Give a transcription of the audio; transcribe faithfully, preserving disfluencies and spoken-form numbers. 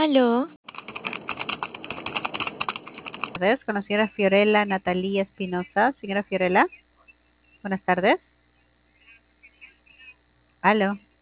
Aló, Tardes, con la señora Fiorella Natalia Espinosa. Señora Fiorella, buenas tardes. Aló.